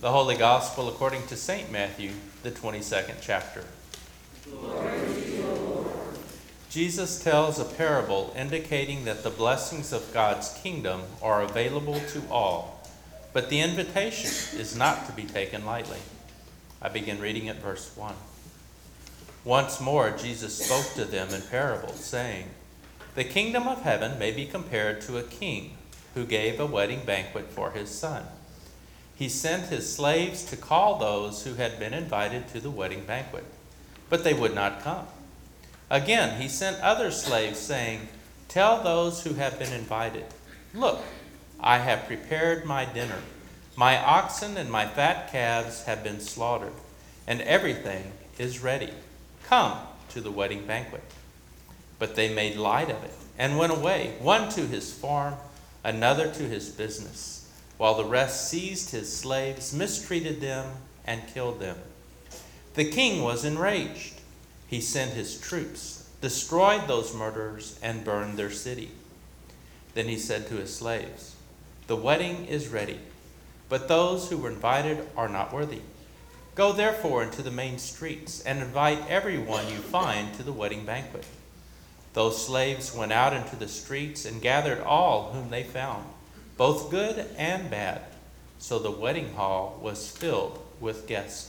The Holy Gospel according to St. Matthew, the 22nd chapter. Glory to you, Lord. Jesus tells a parable indicating that the blessings of God's kingdom are available to all, but the invitation is not to be taken lightly. I begin reading at verse 1. Once more Jesus spoke to them in parables, saying, "The kingdom of heaven may be compared to a king who gave a wedding banquet for his son. He sent his slaves to call those who had been invited to the wedding banquet, but they would not come. Again, he sent other slaves, saying, 'Tell those who have been invited, look, I have prepared my dinner. My oxen and my fat calves have been slaughtered, and everything is ready. Come to the wedding banquet.' But they made light of it and went away, one to his farm, another to his business, while the rest seized his slaves, mistreated them, and killed them. The king was enraged. He sent his troops, destroyed those murderers, and burned their city. Then he said to his slaves, 'The wedding is ready, but those who were invited are not worthy. Go therefore into the main streets and invite everyone you find to the wedding banquet.' Those slaves went out into the streets and gathered all whom they found, both good and bad. So the wedding hall was filled with guests.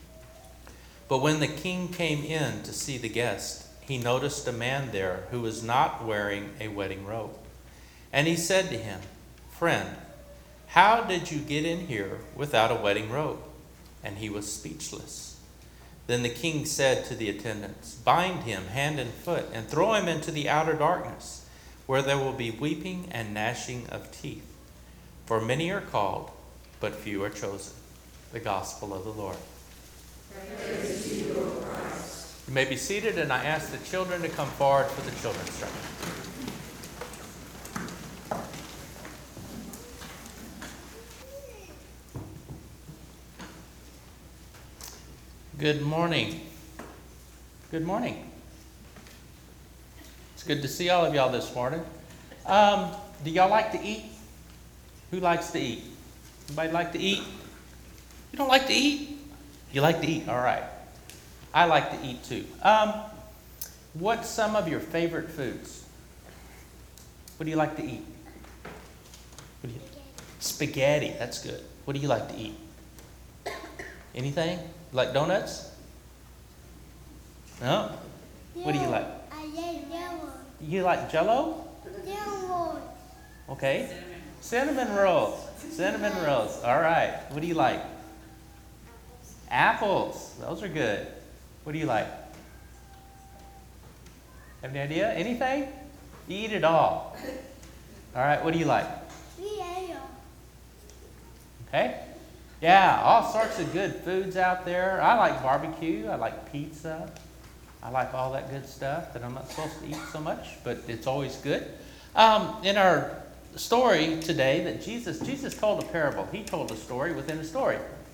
But when the king came in to see the guests, he noticed a man there who was not wearing a wedding robe. And he said to him, 'Friend, how did you get in here without a wedding robe?' And he was speechless. Then the king said to the attendants, 'Bind him hand and foot and throw him into the outer darkness, where there will be weeping and gnashing of teeth. For many are called, but few are chosen.'" The Gospel of the Lord. Praise to you, O Christ. You may be seated, and I ask the children to come forward for the children's sermon. Good morning. Good morning. It's good to see all of y'all this morning. Do y'all like to eat? Who likes to eat? Anybody like to eat? You don't like to eat? You like to eat, all right. I like to eat too. What's some of your favorite foods? What do you like to eat? Spaghetti, that's good. What do you like to eat? Anything? You like donuts? No? What do you like? I like yellow. You like Jell-O? Yellow. Okay. Cinnamon rolls. Cinnamon rolls. All right. What do you like? Apples. Those are good. What do you like? Have any idea? Anything? You eat it all. All right. What do you like? Yellow. Okay. Yeah, all sorts of good foods out there. I like barbecue. I like pizza. I like all that good stuff that I'm not supposed to eat so much, but it's always good. In our story today that Jesus told a parable. He told a story within a story.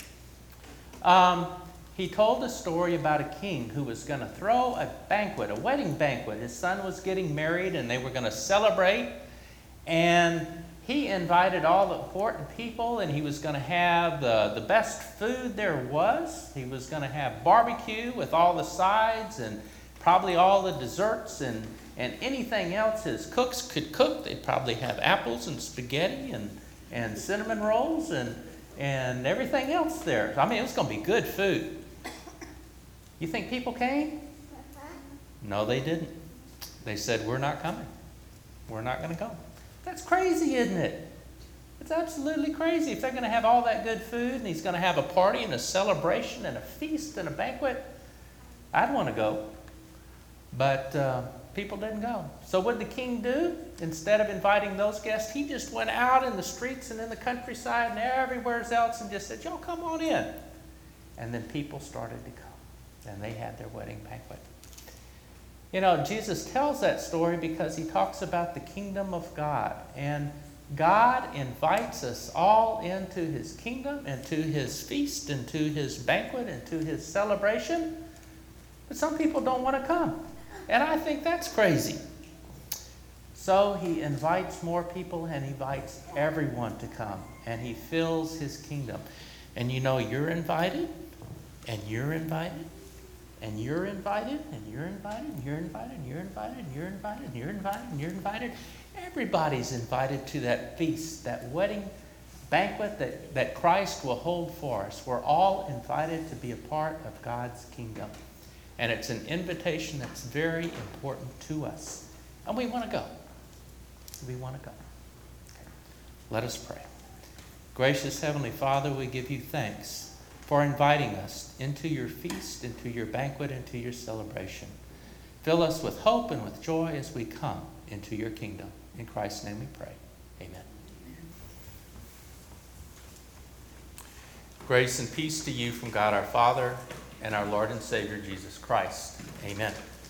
He told a story about a king who was going to throw a banquet, a wedding banquet. His son was getting married and they were going to celebrate. And he invited all the important people, and he was going to have the best food there was. He was going to have barbecue with all the sides and probably all the desserts and anything else his cooks could cook. They'd probably have apples and spaghetti and cinnamon rolls and everything else there. I mean, it was going to be good food. You think people came? No, they didn't. They said, "We're not coming. We're not going to go." That's crazy, isn't it? It's absolutely crazy. If they're going to have all that good food and he's going to have a party and a celebration and a feast and a banquet, I'd want to go. But people didn't go. So what did the king do? Instead of inviting those guests, he just went out in the streets and in the countryside and everywhere else and just said, "Y'all come on in." And then people started to come, and they had their wedding banquet. You know, Jesus tells that story because he talks about the kingdom of God. And God invites us all into his kingdom, into his feast, into his banquet, into his celebration. But some people don't want to come. And I think that's crazy. So he invites more people and he invites everyone to come. And he fills his kingdom. And you know you're invited, and you're invited, and you're invited, and you're invited, and you're invited, and you're invited, and you're invited, and you're invited, and you're invited. Everybody's invited to that feast, that wedding banquet that Christ will hold for us. We're all invited to be a part of God's kingdom. And it's an invitation that's very important to us. And we want to go. We want to go. Okay. Let us pray. Gracious Heavenly Father, we give you thanks for inviting us into your feast, into your banquet, into your celebration. Fill us with hope and with joy as we come into your kingdom. In Christ's name we pray. Amen. Grace and peace to you from God our Father and our Lord and Savior Jesus Christ. Amen.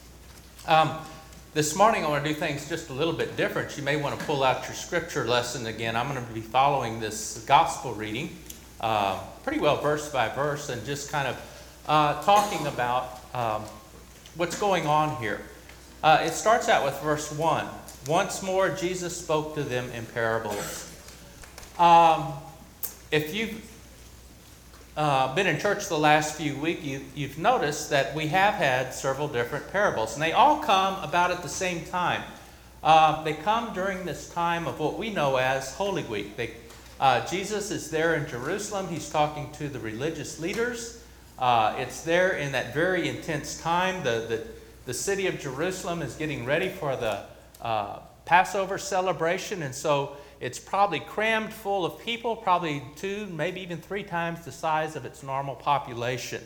This morning I want to do things just a little bit different. You may want to pull out your scripture lesson again. I'm going to be following this gospel reading pretty well verse by verse and just kind of talking about what's going on here. It starts out with verse 1. Once more Jesus spoke to them in parables. If you've been in church the last few weeks, you've noticed that we have had several different parables, and they all come about at the same time. They come during this time of what we know as Holy Week. Jesus is there in Jerusalem. He's talking to the religious leaders. It's there in that very intense time. The city of Jerusalem is getting ready for the Passover celebration, and so it's probably crammed full of people, probably 2, maybe even 3 times the size of its normal population.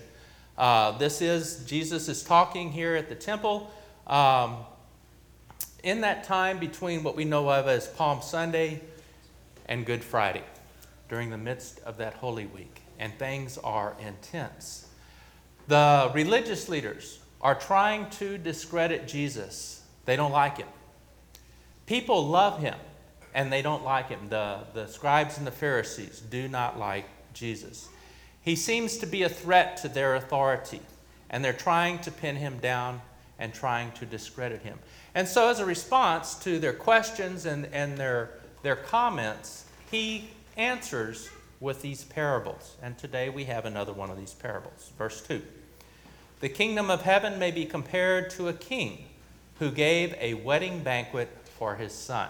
Jesus is talking here at the temple in that time between what we know of as Palm Sunday and Good Friday, during the midst of that Holy Week, and things are intense. The religious leaders are trying to discredit Jesus. They don't like him. People love him, and they don't like him. The scribes and the Pharisees do not like Jesus. He seems to be a threat to their authority, and they're trying to pin him down and trying to discredit him. And so as a response to their questions and their comments, he answers with these parables. And today we have another one of these parables. Verse 2. The kingdom of heaven may be compared to a king who gave a wedding banquet for his son.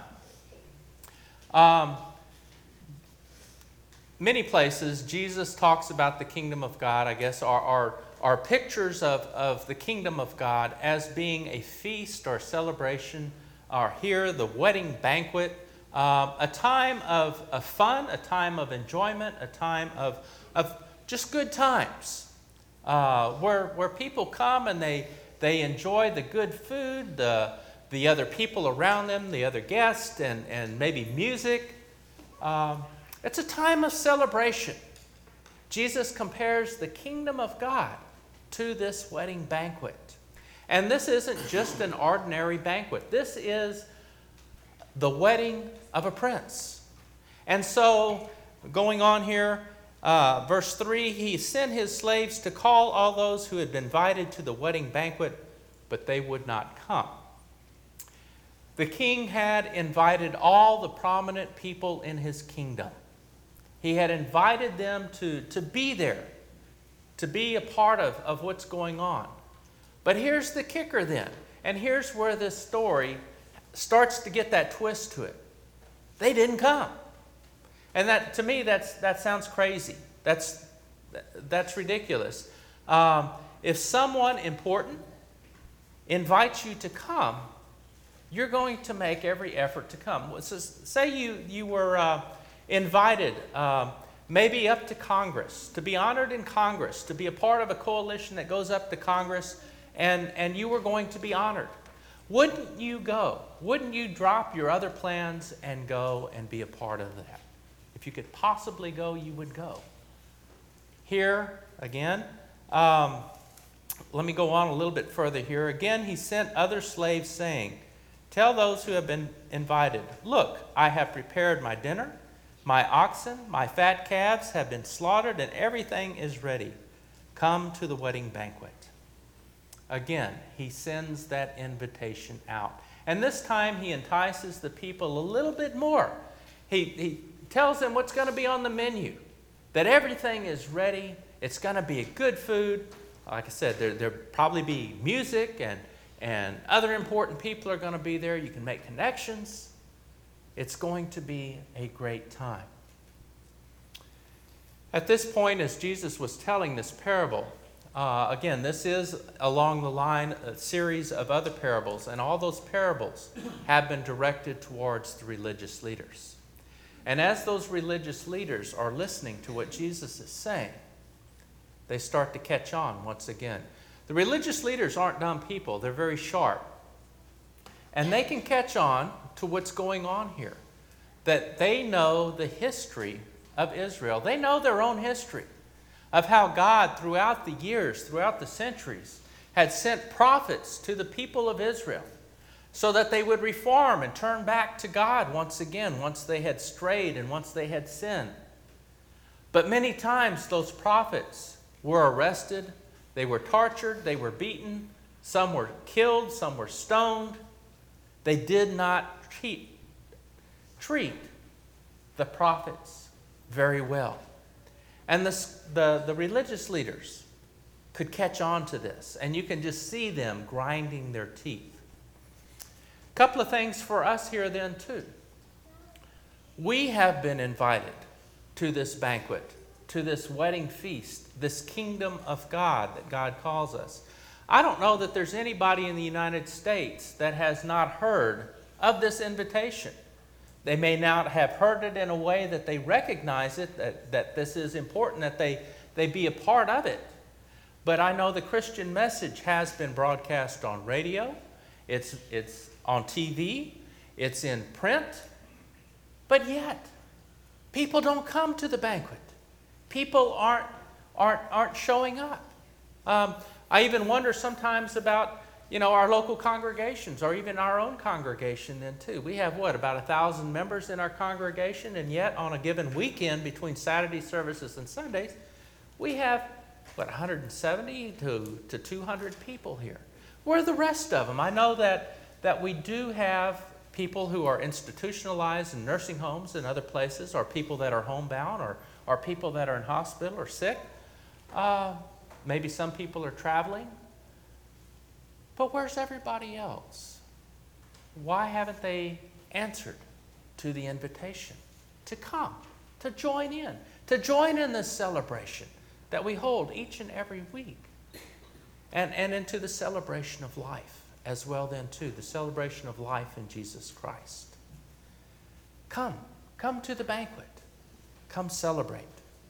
Many places Jesus talks about the kingdom of God, I guess, are pictures of the kingdom of God as being a feast or celebration, or here the wedding banquet, a time of fun, a time of enjoyment, a time of just good times, where people come and they enjoy the good food, the other people around them, the other guests, and maybe music. It's a time of celebration. Jesus compares the kingdom of God to this wedding banquet. And this isn't just an ordinary banquet. This is the wedding of a prince. And so, going on here, verse 3, he sent his slaves to call all those who had been invited to the wedding banquet, but they would not come. The king had invited all the prominent people in his kingdom. He had invited them to be there, to be a part of what's going on. But here's the kicker then, and here's where this story starts to get that twist to it. They didn't come. And that, to me, that sounds crazy. That's ridiculous. If someone important invites you to come, you're going to make every effort to come. So say you were invited maybe up to Congress, to be honored in Congress, to be a part of a coalition that goes up to Congress, and you were going to be honored. Wouldn't you go? Wouldn't you drop your other plans and go and be a part of that? If you could possibly go, you would go. Here, again, let me go on a little bit further here. Again, he sent other slaves saying, tell those who have been invited, look, I have prepared my dinner. My oxen, my fat calves have been slaughtered, and everything is ready. Come to the wedding banquet. Again, he sends that invitation out. And this time he entices the people a little bit more. He tells them what's going to be on the menu. that everything is ready. It's going to be a good food. Like I said, there'll probably be music and other important people are going to be there. You can make connections. It's going to be a great time. At this point, as Jesus was telling this parable, again, this is along the line, a series of other parables, and all those parables have been directed towards the religious leaders. And as those religious leaders are listening to what Jesus is saying, they start to catch on once again. The religious leaders aren't dumb people. They're very sharp. And they can catch on to what's going on here. That they know the history of Israel. They know their own history of how God, throughout the years, throughout the centuries, had sent prophets to the people of Israel so that they would reform and turn back to God once again, once they had strayed and once they had sinned. But many times those prophets were arrested, they were tortured, they were beaten, some were killed, some were stoned. They did not treat the prophets very well. And the religious leaders could catch on to this, and you can just see them grinding their teeth. A couple of things for us here then too. We have been invited to this banquet, to this wedding feast, this kingdom of God that God calls us. I don't know that there's anybody in the United States that has not heard of this invitation. They may not have heard it in a way that they recognize it, that this is important, that they be a part of it. But I know the Christian message has been broadcast on radio, it's on TV, it's in print, but yet people don't come to the banquet. People aren't showing up. I even wonder sometimes about, our local congregations, or even our own congregation then too. We have about 1,000 members in our congregation, and yet on a given weekend between Saturday services and Sundays, we have 170 to 200 people here. Where are the rest of them? I know that we do have people who are institutionalized in nursing homes and other places, or people that are homebound, or people that are in hospital or sick. Maybe some people are traveling. But where's everybody else? Why haven't they answered to the invitation to come, to join in this celebration that we hold each and every week, and into the celebration of life as well then too, the celebration of life in Jesus Christ. Come to the banquet. Come celebrate.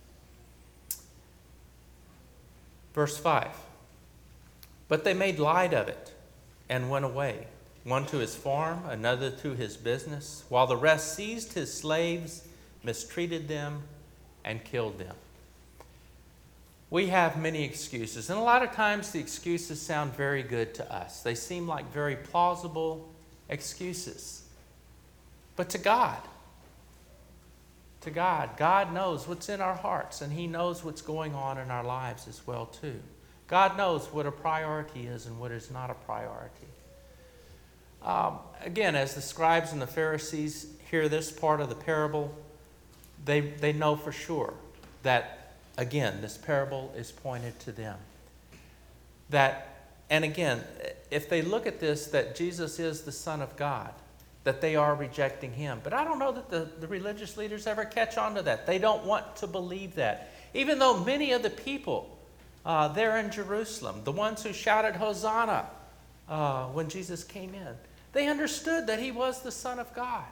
Verse 5. But they made light of it and went away, one to his farm, another to his business, while the rest seized his slaves, mistreated them, and killed them. We have many excuses, and a lot of times the excuses sound very good to us. They seem like very plausible excuses. But to God, God knows what's in our hearts, and He knows what's going on in our lives as well too. God knows what a priority is and what is not a priority. Again, as the scribes and the Pharisees hear this part of the parable, they know for sure that, again, this parable is pointed to them. And again, if they look at this, that Jesus is the Son of God, that they are rejecting Him. But I don't know that the religious leaders ever catch on to that. They don't want to believe that. Even though many of the people there in Jerusalem, the ones who shouted Hosanna when Jesus came in, they understood that He was the Son of God.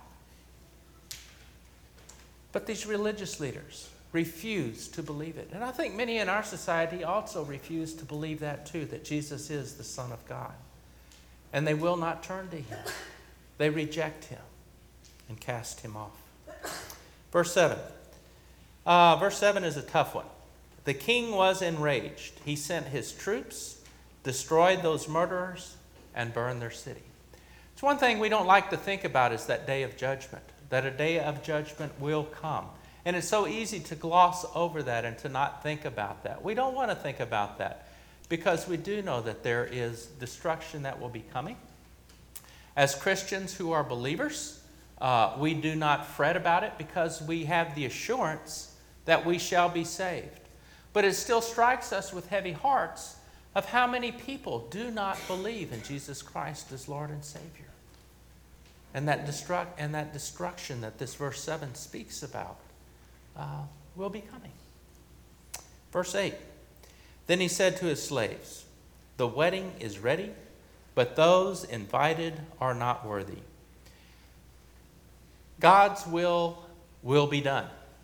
But these religious leaders refused to believe it. And I think many in our society also refuse to believe that too, that Jesus is the Son of God. And they will not turn to Him. They reject Him and cast Him off. Verse 7. Verse 7 is a tough one. The king was enraged. He sent his troops, destroyed those murderers, and burned their city. It's one thing we don't like to think about is that day of judgment, that a day of judgment will come. And it's so easy to gloss over that and to not think about that. We don't want to think about that because we do know that there is destruction that will be coming. As Christians who are believers, we do not fret about it because we have the assurance that we shall be saved. But it still strikes us with heavy hearts of how many people do not believe in Jesus Christ as Lord and Savior. And that destruction that this verse 7 speaks about will be coming. Verse 8, then he said to his slaves, the wedding is ready, but those invited are not worthy. God's will be done.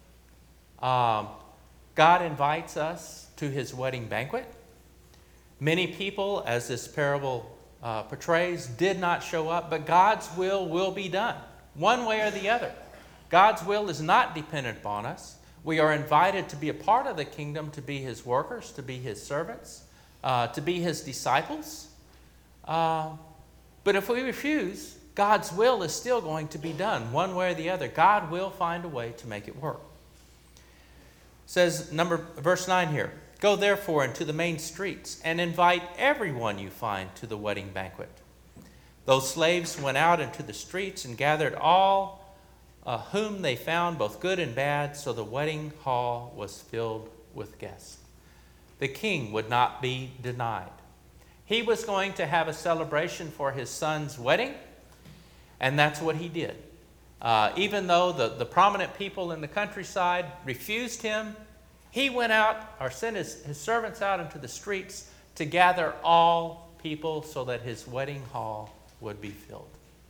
God invites us to his wedding banquet. Many people, as this parable portrays, did not show up, but God's will be done, one way or the other. God's will is not dependent upon us. We are invited to be a part of the kingdom, to be his workers, to be his servants, to be his disciples. But if we refuse, God's will is still going to be done, one way or the other. God will find a way to make it work. It says, verse 9 here, go therefore into the main streets and invite everyone you find to the wedding banquet. Those slaves went out into the streets and gathered all whom they found, both good and bad, so the wedding hall was filled with guests. The king would not be denied. He was going to have a celebration for his son's wedding, and that's what he did. Even though the prominent people in the countryside refused him, he went out, or sent his servants out into the streets to gather all people so that his wedding hall would be filled.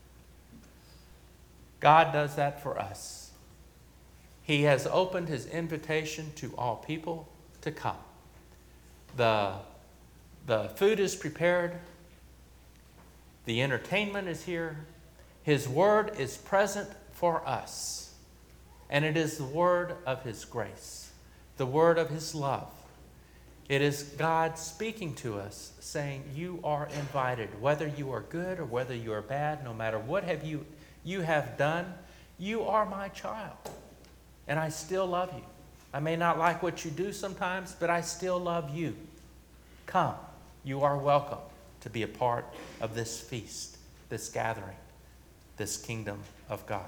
God does that for us. He has opened his invitation to all people to come. The food is prepared. The entertainment is here. His word is present for us. And it is the word of his grace, the word of his love. It is God speaking to us, saying, you are invited. Whether you are good or whether you are bad, no matter what you have done, you are my child. And I still love you. I may not like what you do sometimes, but I still love you. Come. You are welcome to be a part of this feast, this gathering, this kingdom of God.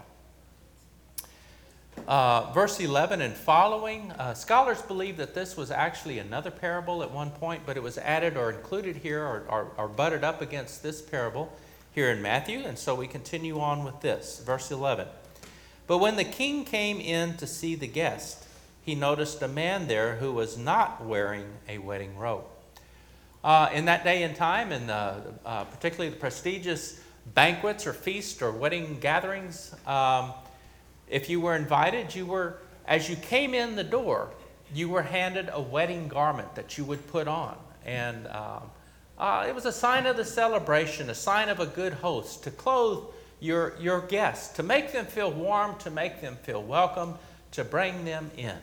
Verse 11 and following, scholars believe that this was actually another parable at one point, but it was added or included here or butted up against this parable here in Matthew. And so we continue on with this. Verse 11. But when the king came in to see the guest, he noticed a man there who was not wearing a wedding robe. In that day and time, and particularly the prestigious banquets or feasts or wedding gatherings, if you were invited, as you came in the door, you were handed a wedding garment that you would put on. And it was a sign of the celebration, a sign of a good host, to clothe your guests, to make them feel warm, to make them feel welcome, to bring them in.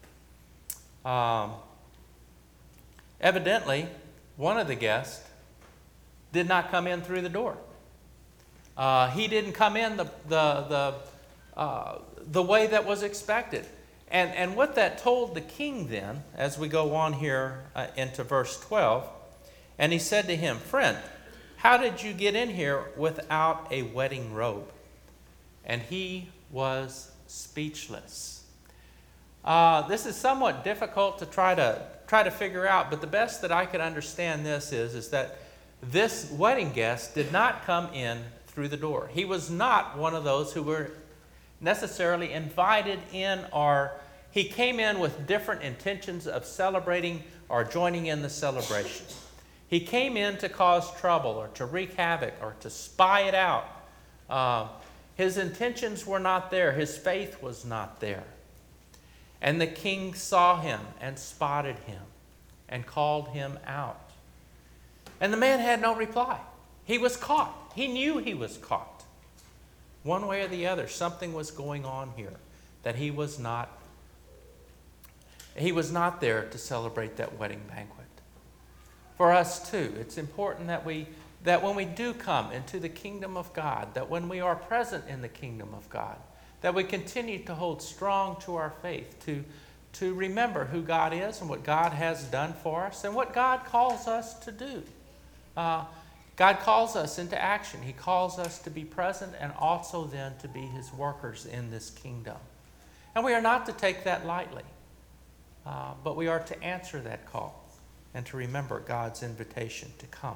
Evidently, one of the guests did not come in through the door. He didn't come in the way that was expected. And what that told the king then, as we go on here into verse 12, and he said to him, friend, how did you get in here without a wedding robe? And he was speechless. This is somewhat difficult to try to figure out, but the best that I could understand this is that this wedding guest did not come in through the door. He was not one of those who were necessarily invited in, or he came in with different intentions of celebrating or joining in the celebration. He came in to cause trouble or to wreak havoc or to spy it out. His intentions were not there. His faith was not there. And the king saw him and spotted him and called him out. And the man had no reply. He was caught. He knew he was caught. One way or the other, something was going on here that he was not there to celebrate that wedding banquet. For us too, it's important that when we do come into the kingdom of God, that when we are present in the kingdom of God, that we continue to hold strong to our faith, to remember who God is and what God has done for us and what God calls us to do. God calls us into action. He calls us to be present and also then to be his workers in this kingdom. And we are not to take that lightly. but we are to answer that call and to remember God's invitation to come.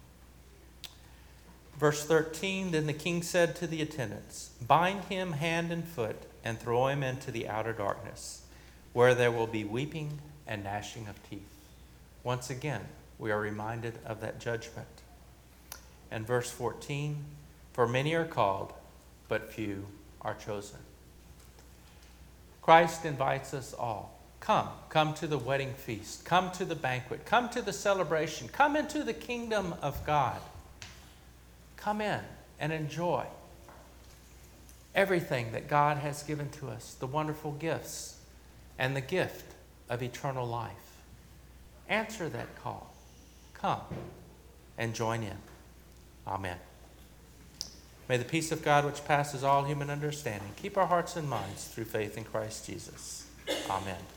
Verse 13, then the king said to the attendants, bind him hand and foot and throw him into the outer darkness, where there will be weeping and gnashing of teeth. Once again, we are reminded of that judgment. And verse 14, for many are called, but few are chosen. Christ invites us all. Come to the wedding feast. Come to the banquet. Come to the celebration. Come into the kingdom of God. Come in and enjoy everything that God has given to us, the wonderful gifts and the gift of eternal life. Answer that call. Come and join in. Amen. May the peace of God, which passes all human understanding, keep our hearts and minds through faith in Christ Jesus. Amen.